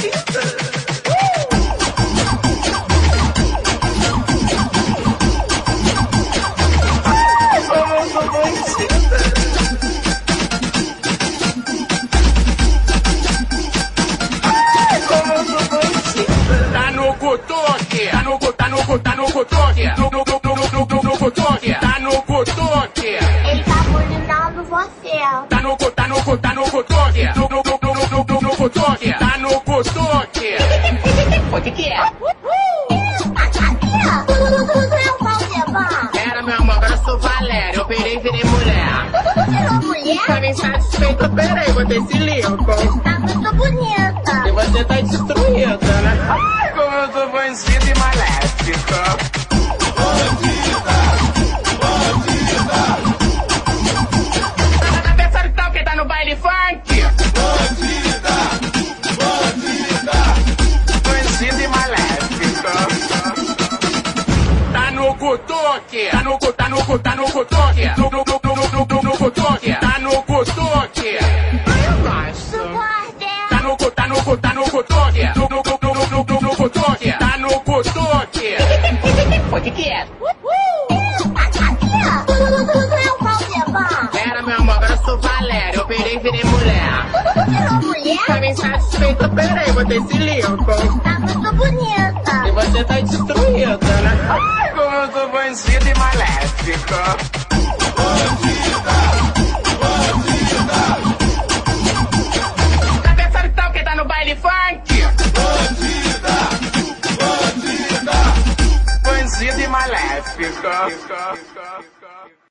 Ele tá bulinando você. Tá no cotoque. Tá no cotoque. O que é? Tu é o Valdemar? Era, meu amor, agora eu sou Valéria. Eu operei e virei mulher. Tu virou mulher? Tá insatisfeita? Peraí, botei esse Lincoln. Tá muito bonita. E você tá destruída, né? Ai, como eu sou bandida e maléfica. Tá pensando que tá o que? Tá no baile funk? Bandida e maléfica. Tá no cotoque. Tá no cotoque. No cotoque. Tá no cotoque. Tá no cotoque. Eu gosto. Tá no cotoque. No cotoque. Tá no cotoque. O que é? Tu é o Valdemar? Era, meu amor, agora eu sou Valéria. Eu operei e virei mulher. Tu virou mulher? Tá insatisfeita? Peraí, botei esse Lincoln. Tá muito bonita. E você tá destruída, né? Ai, como eu sou bandida e maléfica.